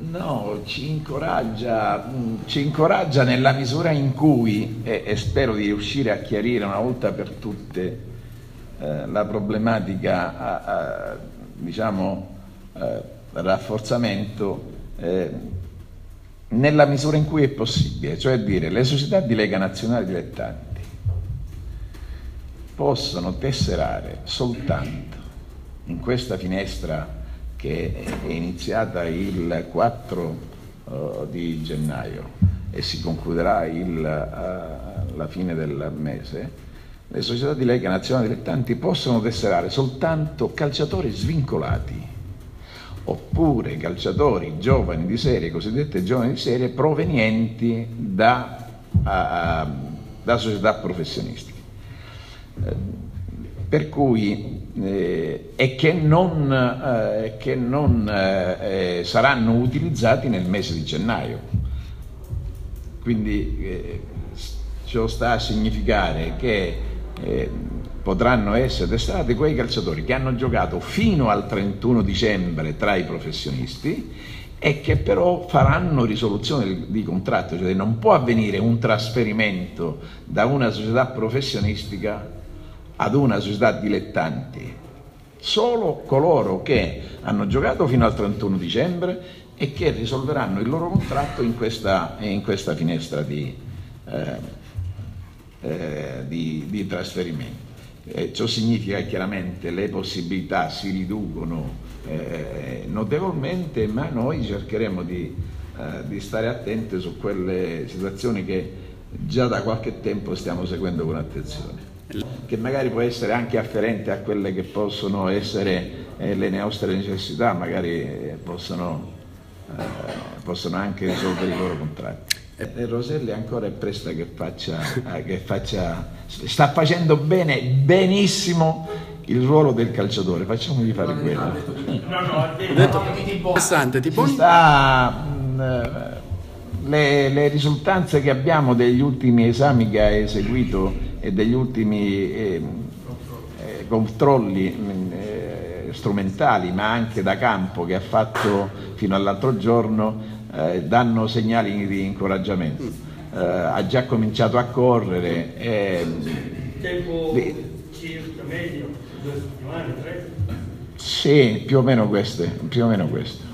No, ci incoraggia nella misura in cui, e spero di riuscire a chiarire una volta per tutte la problematica, diciamo, rafforzamento, nella misura in cui è possibile, cioè dire le società di Lega Nazionale Dilettanti possono tesserare soltanto in questa finestra che è iniziata il 4 di gennaio e si concluderà alla fine del mese. Le società di Lega Nazionale Dilettanti possono tesserare soltanto calciatori svincolati oppure calciatori giovani di serie, cosiddette giovani di serie, provenienti da società professionistiche. Per cui e che non saranno utilizzati nel mese di gennaio. Quindi ciò sta a significare che potranno essere testati quei calciatori che hanno giocato fino al 31 dicembre tra i professionisti e che però faranno risoluzione di contratto, cioè non può avvenire un trasferimento da una società professionistica ad una società dilettanti, solo coloro che hanno giocato fino al 31 dicembre e che risolveranno il loro contratto in questa finestra di trasferimento. Ciò significa che chiaramente le possibilità si riducono notevolmente, ma noi cercheremo di stare attenti su quelle situazioni che già da qualche tempo stiamo seguendo con attenzione, che magari può essere anche afferente a quelle che possono essere le nostre necessità, magari possono anche risolvere i loro contratti. Roselli ancora è presta che sta facendo benissimo il ruolo del calciatore, facciamogli fare quello. Interessante, le risultanze che abbiamo degli ultimi esami che ha eseguito e degli ultimi controlli strumentali, ma anche da campo, che ha fatto fino all'altro giorno, danno segnali di incoraggiamento. Ha già cominciato a correre. Tempo circa medio, 2 settimane, 3? Sì, più o meno queste.